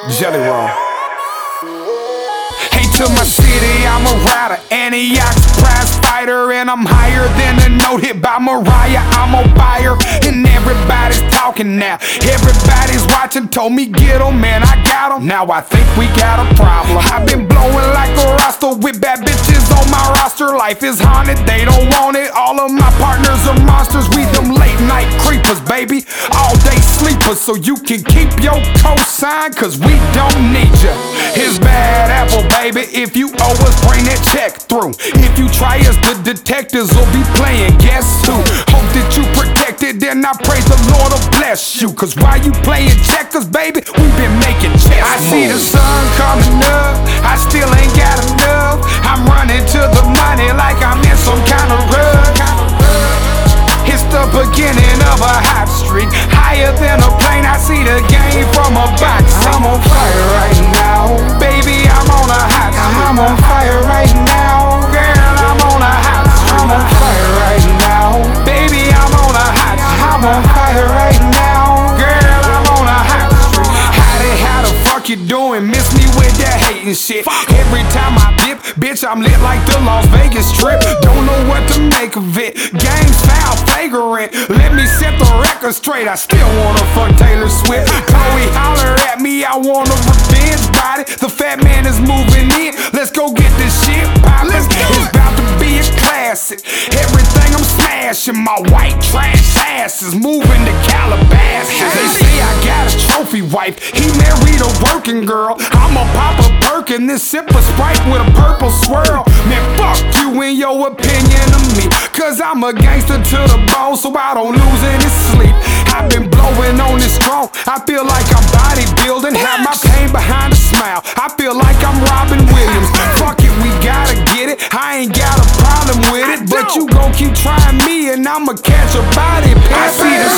Jelly Roll. Hey, to my city, I'm a rider, Antioch's prize fighter, and I'm higher than a note hit by Mariah. I'm on fire, and everybody's talking now. Everybody's watching, told me get 'em, man, I got 'em. Now I think we got a problem. I've been blowing like a roster with bad bitches on my roster. Life is haunted, they don't want it. All of my partners are monsters. We them late night creepers, baby, all day sleepers. So you can keep your cosign, cause we don't need ya. It's bad apple, baby. If you owe us, bring that check through. If you try us, the detectives will be playing guess who. Hope that you protected, then I pray the Lord will bless you. Cause while you playing checkers, baby, we've been making chess moves. I see the sun coming up, I still ain't got enough. I'm running to the money like I'm in some kind of rush. It's the beginning of a hot streak, higher than a plane. I see the game from a box. I'm on fire right now, baby, I'm on a hot streak. I'm on fire right now, girl, I'm on a hot streak. I'm on fire right now, baby, I'm on a hot streak. I'm on fire right now, girl, I'm on a hot streak. How the fuck you doing? Miss me with that hating shit. Every time I dip, bitch, I'm lit like the Las Vegas Strip. Don't know what to make of it. Game's foul, flagrant. Let me set the record straight. I still wanna fuck Taylor Swift. Chloe holler at me, I want a revenge body. The fat man is moving in. Let's go get this shit poppin'. It's about to be a classic. Everything I'm smashing, my white trash ass is moving to Calabasas. They say I got a trophy wife, he married a working girl. I'ma pop a perk and then sip a Sprite with a purple swirl. Man, fuck you and your opinion of me, cause I'm a gangster to the bone, so I don't lose any sleep. I've been blowing on this strong, I feel like I'm bodybuilding. Have my pain behind a smile, I feel like I'm Robin Williams. Fuck it, we gotta get it, I ain't got a problem with it. But you gon' keep trying me and I'ma catch a body. I see the